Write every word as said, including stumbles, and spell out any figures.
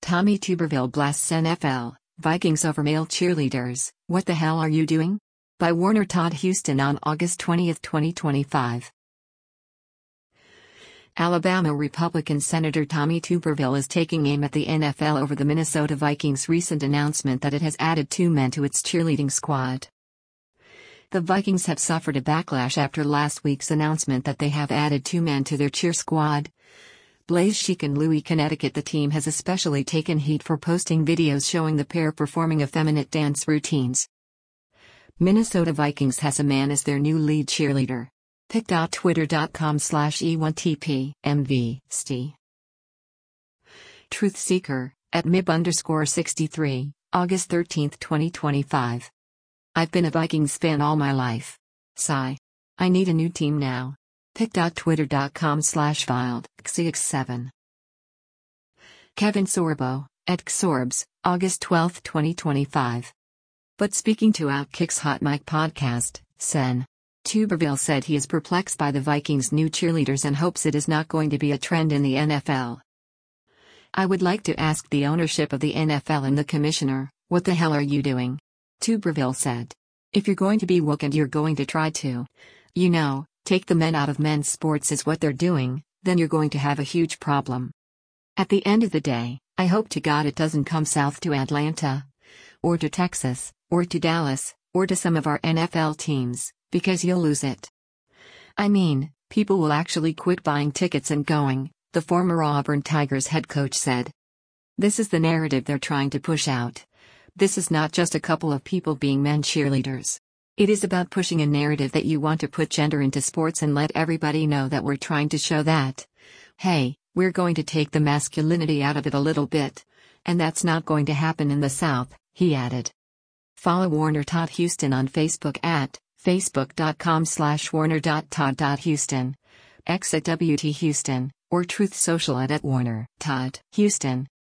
Tommy Tuberville blasts N F L, Vikings over male cheerleaders, what the hell are you doing? By Warner Todd Huston on August twentieth, twenty twenty-five. Alabama Republican Senator Tommy Tuberville is taking aim at the N F L over the Minnesota Vikings' recent announcement that it has added two men to its cheerleading squad. The Vikings have suffered a backlash after last week's announcement that they have added two men to their cheer squad. Blaze Chic and Louis, Connecticut. The team has especially taken heat for posting videos showing the pair performing effeminate dance routines. Minnesota Vikings has a man as their new lead cheerleader. pic.twitter.com slash E1TP MV St. Truth Seeker, at Mib underscore 63, August thirteenth, twenty twenty-five. I've been a Vikings fan all my life. Sigh. I need a new team now. pic.twitter.com slash filed X X seven. Kevin Sorbo, at Xorbs, August twelfth, twenty twenty-five. But speaking to Outkick's Hot Mic podcast, Sen. Tuberville said he is perplexed by the Vikings' new cheerleaders and hopes it is not going to be a trend in the N F L. I would like to ask the ownership of the N F L and the commissioner, what the hell are you doing? Tuberville said. If you're going to be woke and you're going to try to, you know, take the men out of men's sports is what they're doing, then you're going to have a huge problem. At the end of the day, I hope to God it doesn't come south to Atlanta, or to Texas, or to Dallas, or to some of our N F L teams, because you'll lose it. I mean, people will actually quit buying tickets and going, the former Auburn Tigers head coach said. This is the narrative they're trying to push out. This is not just a couple of people being men cheerleaders. It is about pushing a narrative that you want to put gender into sports and let everybody know that we're trying to show that, hey, we're going to take the masculinity out of it a little bit. And that's not going to happen in the South, he added. Follow Warner Todd Huston on Facebook at facebook.com slash warner.todd.huston, X at W T Huston, or Truth Social at, at Warner Todd Huston.